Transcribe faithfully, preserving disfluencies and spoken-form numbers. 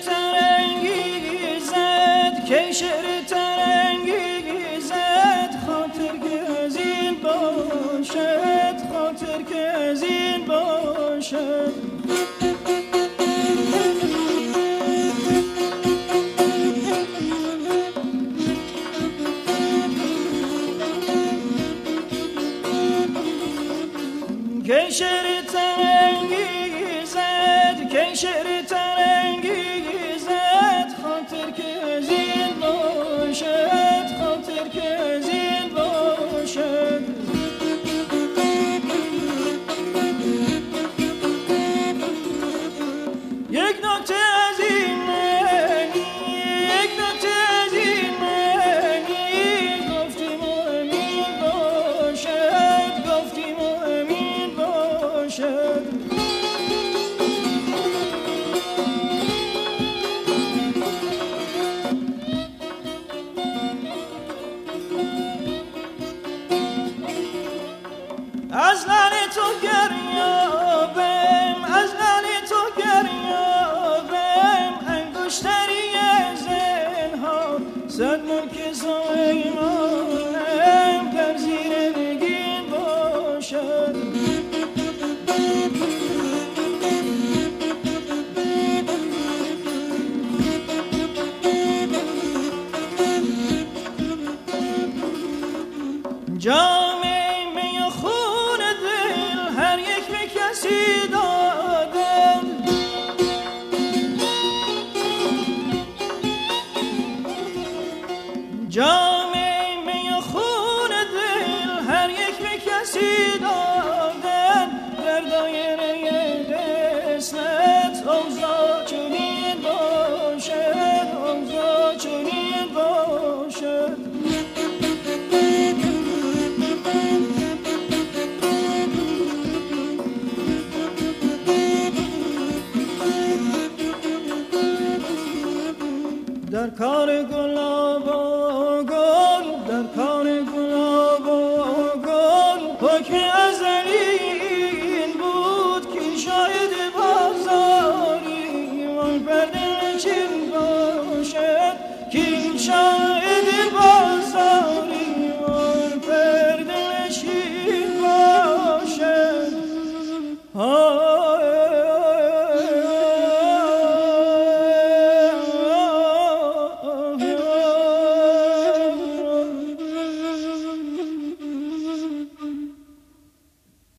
ترنگیزد که شعر ترنگیزد خاطر که از این باشد خاطر که از این باشد که شعر ترنگیزد که شعر ترنگیزد خاطر که از این باشد خاطر که از این باشد یک نکته از این معنی یک نکته از این معنی گفتیم و امین باشد گفتیم و امین باشد از لعل تو گریابم از لعل تو گریابم انگشتری زنهار صد ملک سلیمانم در زیر نگین باشد جام می و خون دل هر یک به کسی دادن جام می و خون دل هر یک به کسی دادن در دایره قسمت اوضاع چنین باشد اوضاع چنین باشد در کار گلابان